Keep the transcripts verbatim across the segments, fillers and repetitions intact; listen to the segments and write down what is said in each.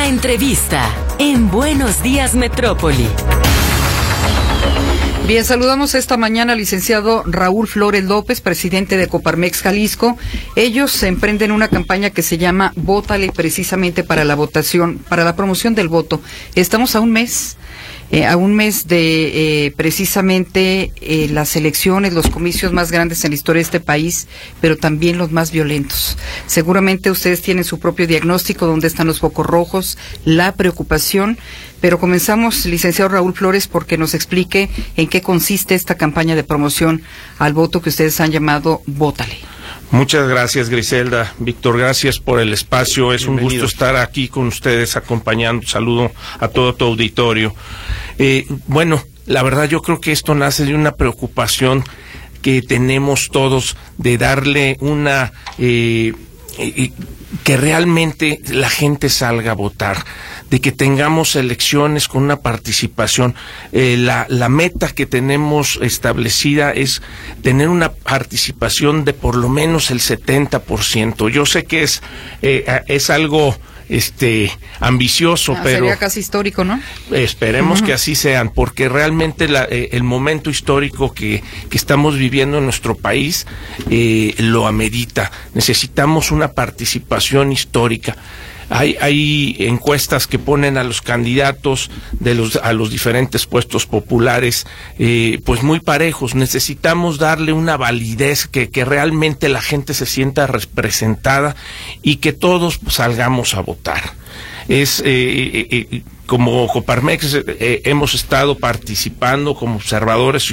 La entrevista en Buenos Días Metrópoli. Bien, saludamos esta mañana al licenciado Raúl Flores López, presidente de Coparmex Jalisco. Ellos emprenden una campaña que se llama Vótale, precisamente para la votación, para la promoción del voto. Estamos a un mes, eh, a un mes de eh, precisamente eh, las elecciones, los comicios más grandes en la historia de este país, pero también los más violentos. Seguramente ustedes tienen su propio diagnóstico, dónde están los focos rojos, la preocupación. Pero comenzamos, licenciado Raúl Flores, porque nos explique en qué consiste esta campaña de promoción al voto que ustedes han llamado Vótale. Muchas gracias, Griselda. Víctor, gracias por el espacio. Es un gusto estar aquí con ustedes acompañando. Saludo a todo tu auditorio. Eh, bueno, la verdad yo creo que esto nace de una preocupación que tenemos todos de darle una... Eh, eh, que realmente la gente salga a votar, de que tengamos elecciones con una participación. Eh, la, la meta que tenemos establecida es tener una participación de por lo menos el setenta por ciento. Yo sé que es, eh, es algo este ambicioso, ah, pero sería casi histórico, ¿no? Esperemos uh-huh. que así sean, porque realmente la, eh, el momento histórico que, que estamos viviendo en nuestro país eh, lo amerita. Necesitamos una participación histórica. Hay, hay encuestas que ponen a los candidatos de los a los diferentes puestos populares eh, pues muy parejos. Necesitamos darle una validez, que, que realmente la gente se sienta representada y que todos salgamos a votar. Es eh, eh, eh, como Coparmex eh, hemos estado participando como observadores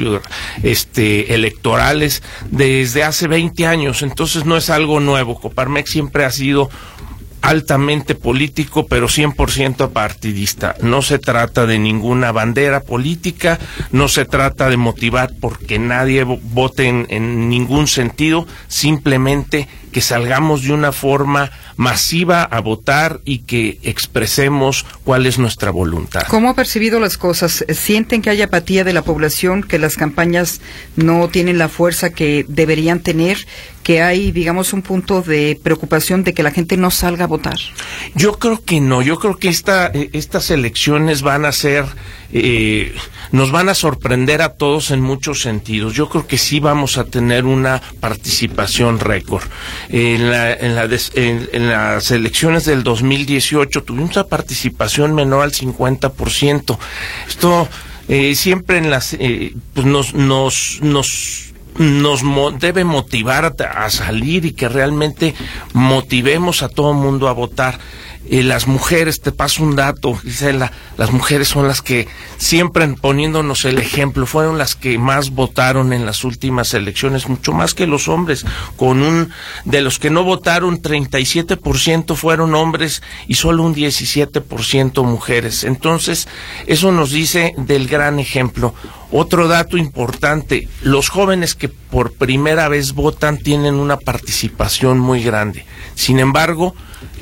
este, electorales desde hace veinte años, entonces no es algo nuevo. Coparmex siempre ha sido altamente político, pero cien por ciento partidista. No se trata de ninguna bandera política, no se trata de motivar porque nadie vote en, en ningún sentido, simplemente que salgamos de una forma masiva a votar y que expresemos cuál es nuestra voluntad. ¿Cómo ha percibido las cosas? ¿Sienten que hay apatía de la población, que las campañas no tienen la fuerza que deberían tener, que hay, digamos, un punto de preocupación de que la gente no salga a votar? Yo creo que no, yo creo que esta, estas elecciones van a ser, eh, nos van a sorprender a todos en muchos sentidos. Yo creo que sí vamos a tener una participación récord. En, la, en, la des, en, en las elecciones del dos mil dieciocho tuvimos una participación menor al cincuenta por ciento. Esto eh, siempre en las, eh, pues nos, nos, nos nos mo- debe motivar a, a salir y que realmente motivemos a todo el mundo a votar. Eh, las mujeres, te paso un dato, Gisela, las mujeres son las que siempre poniéndonos el ejemplo, fueron las que más votaron en las últimas elecciones, mucho más que los hombres, con un, de los que no votaron, treinta y siete por ciento fueron hombres y solo un diecisiete por ciento mujeres. Entonces, eso nos dice del gran ejemplo. Otro dato importante, los jóvenes que por primera vez votan tienen una participación muy grande. Sin embargo,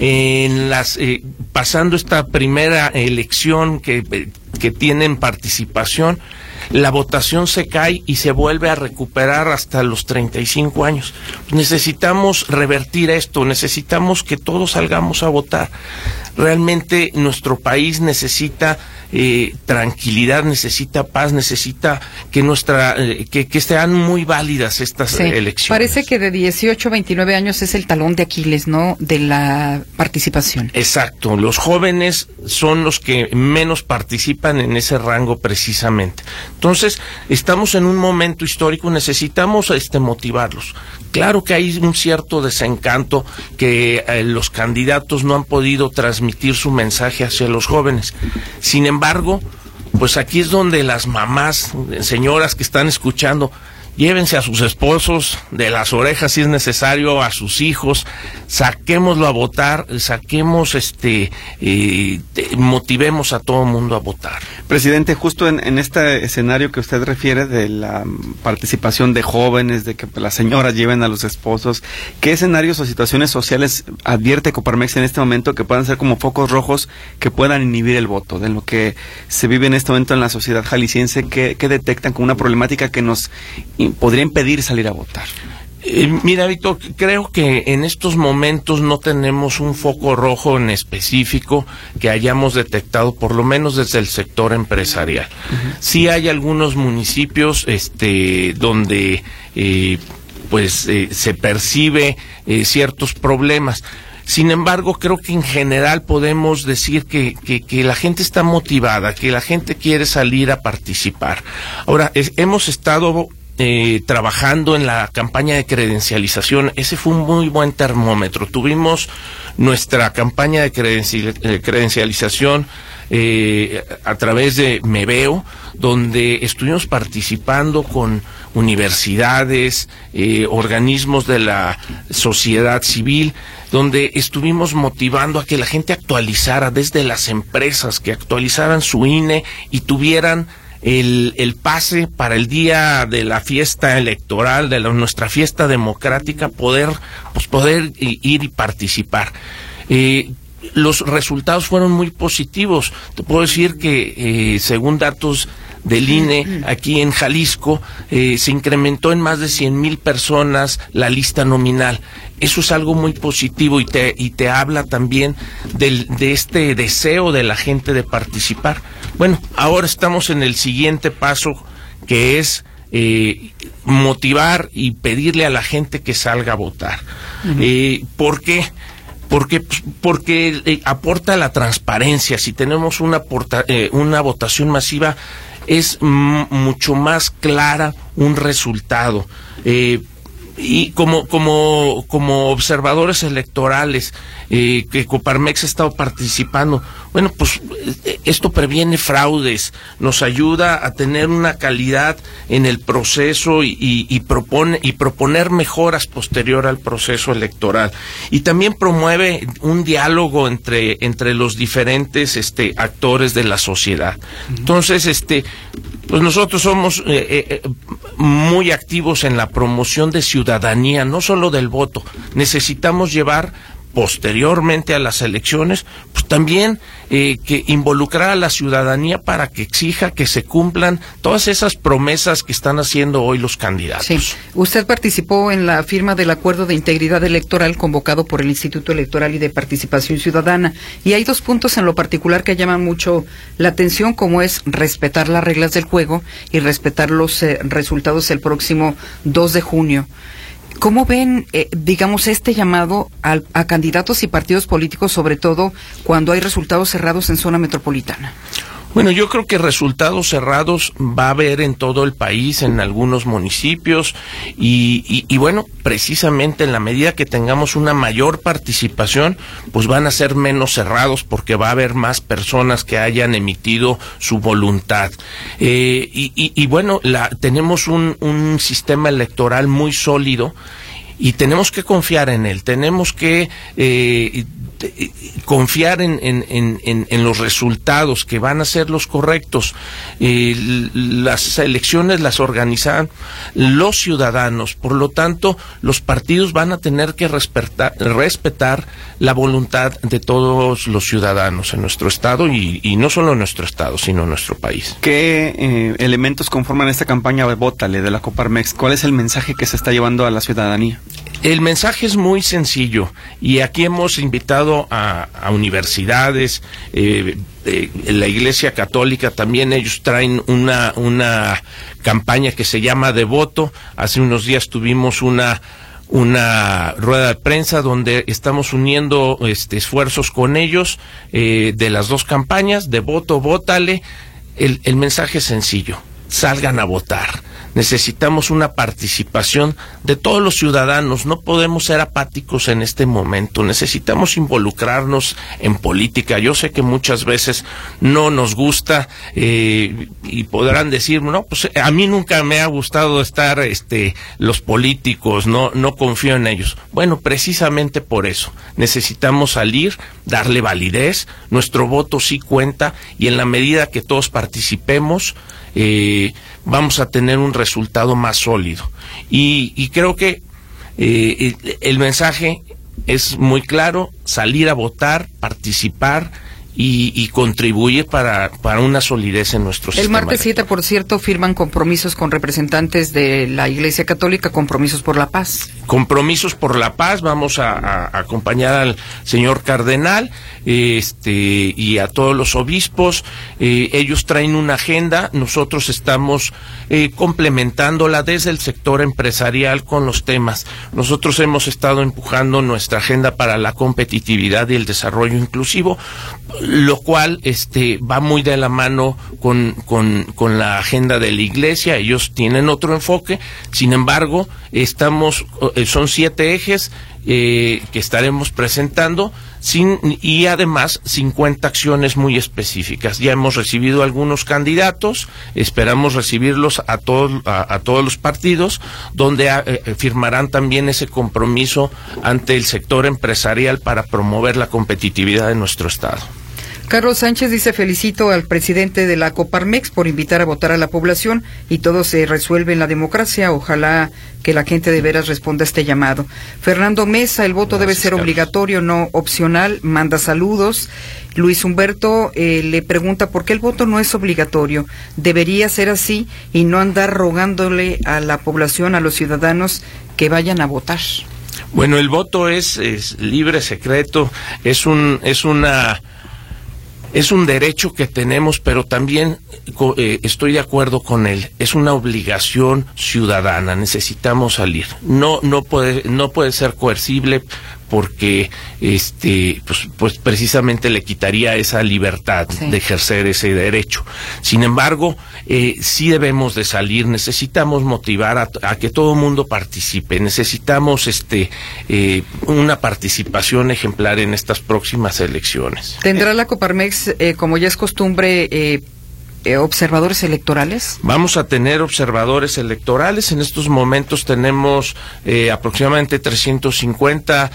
en las eh, pasando esta primera elección que, que tienen participación, la votación se cae y se vuelve a recuperar hasta los treinta y cinco años. Necesitamos revertir esto, necesitamos que todos salgamos a votar. Realmente nuestro país necesita eh, tranquilidad, necesita paz, necesita que nuestra eh, que, que sean muy válidas estas sí, elecciones. Parece que de dieciocho a veintinueve años es el talón de Aquiles, ¿no?, de la participación. Exacto, los jóvenes son los que menos participan en ese rango precisamente. Entonces, estamos en un momento histórico, necesitamos este motivarlos. Claro que hay un cierto desencanto que eh, los candidatos no han podido transmitir su mensaje hacia los jóvenes. Sin embargo, pues aquí es donde las mamás, señoras que están escuchando, llévense a sus esposos de las orejas si es necesario, a sus hijos, saquémoslo a votar, saquemos, este, eh, motivemos a todo el mundo a votar. Presidente, justo en, en este escenario que usted refiere de la participación de jóvenes, de que las señoras lleven a los esposos, ¿qué escenarios o situaciones sociales advierte Coparmex en este momento que puedan ser como focos rojos que puedan inhibir el voto? De lo que se vive en este momento en la sociedad jalisciense, ¿qué, qué detectan como una problemática que nos podría impedir salir a votar? Eh, mira, Víctor, creo que en estos momentos no tenemos un foco rojo en específico que hayamos detectado, por lo menos desde el sector empresarial. Uh-huh. Sí hay algunos municipios este, donde eh, pues eh, se percibe eh, ciertos problemas. Sin embargo, creo que en general podemos decir que, que, que la gente está motivada, que la gente quiere salir a participar. Ahora, es, hemos estado Eh, trabajando en la campaña de credencialización. Ese fue un muy buen termómetro. Tuvimos nuestra campaña de credenci- eh, credencialización eh, a través de Me Veo, donde estuvimos participando con universidades, eh, organismos de la sociedad civil, donde estuvimos motivando a que la gente actualizara, desde las empresas, que actualizaran su I N E y tuvieran El, el pase para el día de la fiesta electoral, de la, nuestra fiesta democrática, poder, pues poder ir y participar. Eh, los resultados fueron muy positivos. Te puedo decir que, eh, según datos del I N E, aquí en Jalisco, eh, se incrementó en más de cien mil personas la lista nominal. Eso es algo muy positivo y te, y te habla también del, de este deseo de la gente de participar. Bueno, ahora estamos en el siguiente paso, que es eh, motivar y pedirle a la gente que salga a votar. Uh-huh. Eh, ¿Por qué? Porque, porque eh, aporta la transparencia. Si tenemos una, porta, eh, una votación masiva, es m- mucho más clara un resultado. Eh, y como como como observadores electorales eh, que Coparmex ha estado participando, bueno, pues esto previene fraudes, nos ayuda a tener una calidad en el proceso y, y, y propone y proponer mejoras posterior al proceso electoral, y también promueve un diálogo entre entre los diferentes este actores de la sociedad. Entonces, este pues nosotros somos eh, eh, muy activos en la promoción de ciudadanía, no solo del voto. Necesitamos llevar posteriormente a las elecciones, pues también eh, que involucrar a la ciudadanía para que exija que se cumplan todas esas promesas que están haciendo hoy los candidatos. Sí. Usted participó en la firma del Acuerdo de Integridad Electoral convocado por el Instituto Electoral y de Participación Ciudadana, y hay dos puntos en lo particular que llaman mucho la atención, como es respetar las reglas del juego y respetar los eh, resultados el próximo dos de junio. ¿Cómo ven, eh, digamos, este llamado a, a candidatos y partidos políticos, sobre todo cuando hay resultados cerrados en zona metropolitana? Bueno, yo creo que resultados cerrados va a haber en todo el país, en algunos municipios, y, y, y bueno, precisamente en la medida que tengamos una mayor participación, pues van a ser menos cerrados, porque va a haber más personas que hayan emitido su voluntad. Eh, y, y, y bueno, la, tenemos un, un sistema electoral muy sólido, y tenemos que confiar en él, tenemos que eh, confiar en, en, en, en los resultados que van a ser los correctos. Eh, las elecciones las organizan los ciudadanos, por lo tanto los partidos van a tener que respetar, respetar la voluntad de todos los ciudadanos en nuestro estado, y, y no solo en nuestro estado, sino en nuestro país. ¿Qué eh, elementos conforman esta campaña de Vótale de la Coparmex? ¿Cuál es el mensaje que se está llevando a la ciudadanía? El mensaje es muy sencillo, y aquí hemos invitado a, a universidades, eh, eh, la Iglesia Católica también. Ellos traen una una campaña que se llama De Voto. Hace unos días tuvimos una una rueda de prensa donde estamos uniendo este, esfuerzos con ellos, eh, de las dos campañas, De Voto, Vótale. El, el mensaje es sencillo: salgan a votar. Necesitamos una participación de todos los ciudadanos. No podemos ser apáticos en este momento. Necesitamos involucrarnos en política. Yo sé que muchas veces no nos gusta, eh, y podrán decir, no, pues a mí nunca me ha gustado estar, este, los políticos, no, no confío en ellos. Bueno, precisamente por eso necesitamos salir, darle validez. Nuestro voto sí cuenta, y en la medida que todos participemos, eh, vamos a tener un resultado más sólido. Y, y creo que eh, el, el mensaje es muy claro: salir a votar, participar y, y contribuye para, para una solidez en nuestro sistema. El martes siete, por cierto, firman compromisos con representantes de la Iglesia Católica, compromisos por la paz. Compromisos por la paz, vamos a, a, a acompañar al señor cardenal este y a todos los obispos. Eh, ellos traen una agenda, nosotros estamos eh, complementándola desde el sector empresarial con los temas. Nosotros hemos estado empujando nuestra agenda para la competitividad y el desarrollo inclusivo, lo cual este va muy de la mano con, con, con la agenda de la Iglesia. Ellos tienen otro enfoque, sin embargo, estamos, son siete ejes eh, que estaremos presentando, sin, y además cincuenta acciones muy específicas. Ya hemos recibido algunos candidatos, esperamos recibirlos a todos a, a todos los partidos, donde a, eh, firmarán también ese compromiso ante el sector empresarial para promover la competitividad de nuestro estado. Carlos Sánchez dice: felicito al presidente de la Coparmex por invitar a votar a la población y todo se resuelve en la democracia. Ojalá que la gente de veras responda a este llamado. Fernando Mesa: el voto Gracias, debe ser Carlos. obligatorio, no opcional. Manda saludos. Luis Humberto eh, le pregunta por qué el voto no es obligatorio. Debería ser así y no andar rogándole a la población, a los ciudadanos, que vayan a votar. Bueno, el voto es, es libre, secreto, es un es una Es un derecho que tenemos, pero también eh, estoy de acuerdo con él. Es una obligación ciudadana. Necesitamos salir. No, no puede, no puede ser coercible, porque este pues, pues precisamente le quitaría esa libertad sí. de ejercer ese derecho. Sin embargo, eh, sí debemos de salir, necesitamos motivar a, a que todo el mundo participe, necesitamos este eh, una participación ejemplar en estas próximas elecciones. ¿Tendrá la Coparmex, eh, como ya es costumbre, eh, Eh, observadores electorales? Vamos a tener observadores electorales. En estos momentos tenemos eh, aproximadamente trescientos cincuenta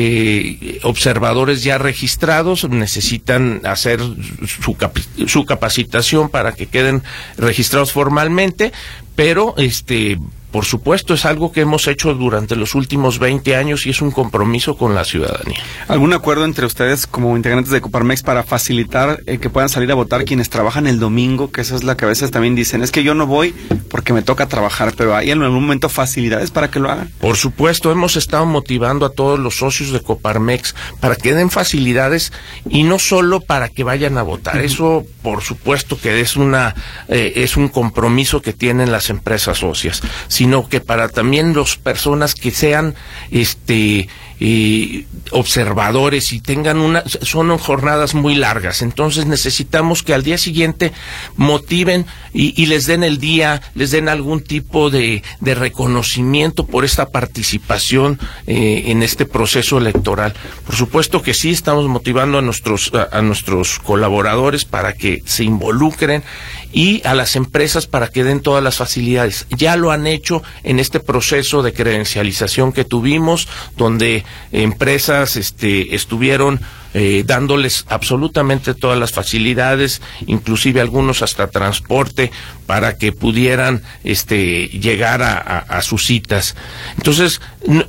eh, observadores ya registrados. Necesitan hacer su, capi su capacitación para que queden registrados formalmente, pero este por supuesto es algo que hemos hecho durante los últimos veinte años y es un compromiso con la ciudadanía. ¿Algún acuerdo entre ustedes como integrantes de Coparmex para facilitar eh, que puedan salir a votar quienes trabajan el domingo? Que esa es la que a veces también dicen, es que yo no voy porque me toca trabajar, pero ¿hay en algún momento facilidades para que lo hagan? Por supuesto, hemos estado motivando a todos los socios de Coparmex para que den facilidades y no solo para que vayan a votar. Uh-huh. Eso, por supuesto que es una eh, es un compromiso que tienen las empresas socias, sino que para también las personas que sean este eh, observadores y tengan una, son jornadas muy largas, entonces necesitamos que al día siguiente motiven y, y les den el día, les den algún tipo de, de reconocimiento por esta participación eh, en este proceso electoral. Por supuesto que sí, estamos motivando a nuestros a, a nuestros colaboradores para que se involucren y a las empresas para que den todas las facilidades. Ya lo han hecho en este proceso de credencialización que tuvimos, donde empresas este, estuvieron eh, dándoles absolutamente todas las facilidades, inclusive algunos hasta transporte, para que pudieran este, llegar a, a, a sus citas. Entonces,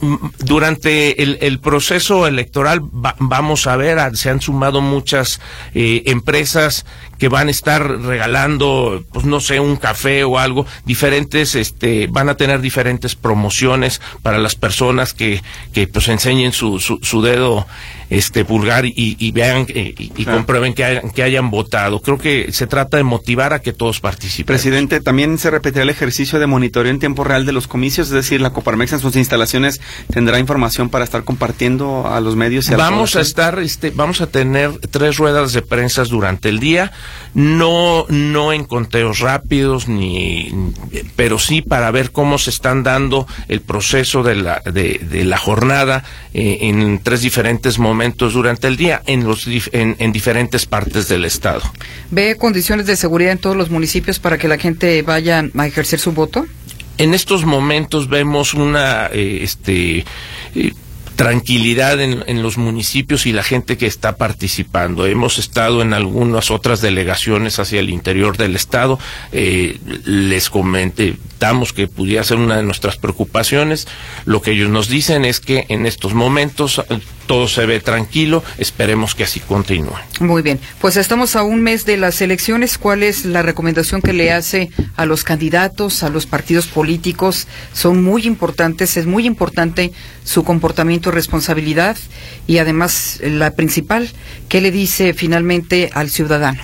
durante el, el proceso electoral va, vamos a ver, a, se han sumado muchas eh, empresas que van a estar regalando, pues no sé, un café o algo, diferentes, este, van a tener diferentes promociones para las personas que, que pues enseñen su, su, su dedo este pulgar y, y vean eh, y, y comprueben que hayan, que hayan votado. Creo que se trata de motivar a que todos participen. Presidente, también se repetirá el ejercicio de monitoreo en tiempo real de los comicios, es decir, la Coparmex en sus instalaciones tendrá información para estar compartiendo a los medios y a vamos a estar este vamos a tener tres ruedas de prensa durante el día, no no en conteos rápidos ni pero sí para ver cómo se están dando el proceso de la de, de la jornada eh, en tres diferentes momentos durante el día en los en, en diferentes partes del estado. ¿Ve condiciones de seguridad en todos los municipios para que la gente vaya a ejercer su voto? En estos momentos vemos una eh, este eh, tranquilidad en, en los municipios y la gente que está participando. Hemos estado en algunas otras delegaciones hacia el interior del estado. Eh, les comenté, comentamos que pudiera ser una de nuestras preocupaciones. Lo que ellos nos dicen es que en estos momentos todo se ve tranquilo, esperemos que así continúe. Muy bien, pues estamos a un mes de las elecciones. ¿Cuál es la recomendación que le hace a los candidatos, a los partidos políticos? Son muy importantes, es muy importante su comportamiento y responsabilidad, y además la principal, ¿qué le dice finalmente al ciudadano?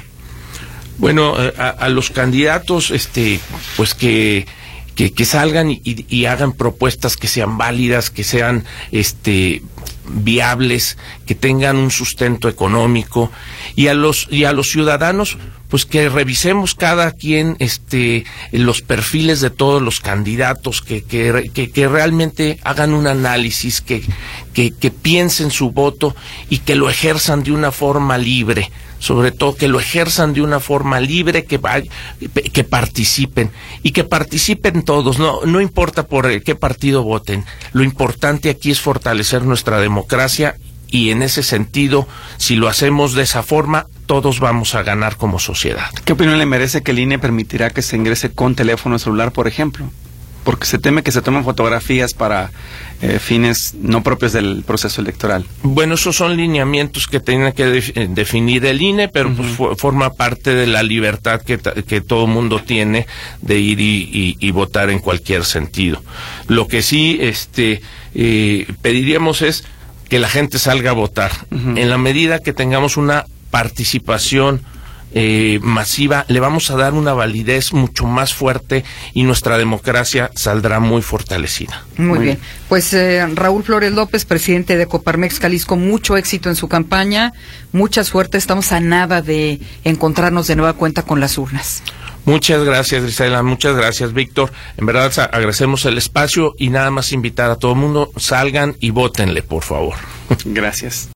Bueno, a, a los candidatos, este, pues que que, que salgan y, y, y hagan propuestas que sean válidas, que sean, este, viables, que tengan un sustento económico, y a los y a los ciudadanos, pues que revisemos cada quien, este, los perfiles de todos los candidatos, que que que, que realmente hagan un análisis, que que que piensen su voto y que lo ejerzan de una forma libre. Sobre todo que lo ejerzan de una forma libre, que vaya, que participen y que participen todos, no no importa por qué partido voten. Lo importante aquí es fortalecer nuestra democracia, y en ese sentido, si lo hacemos de esa forma, todos vamos a ganar como sociedad. ¿Qué opinión le merece que el I N E permitirá que se ingrese con teléfono celular, por ejemplo? Porque se teme que se tomen fotografías para eh, fines no propios del proceso electoral. Bueno, esos son lineamientos que tiene que de, eh, definir el I N E, pero uh-huh. pues for, forma parte de la libertad que, que todo mundo tiene de ir y, y, y votar en cualquier sentido. Lo que sí este, eh, pediríamos es que la gente salga a votar. Uh-huh. En la medida que tengamos una participación Eh, masiva, le vamos a dar una validez mucho más fuerte, y nuestra democracia saldrá muy fortalecida. Muy, muy bien. bien. Pues eh, Raúl Flores López, presidente de Coparmex Jalisco, mucho éxito en su campaña, mucha suerte, estamos a nada de encontrarnos de nueva cuenta con las urnas. Muchas gracias, Grisela, muchas gracias, Víctor. En verdad agradecemos el espacio, y nada más invitar a todo el mundo, salgan y vótenle, por favor. Gracias.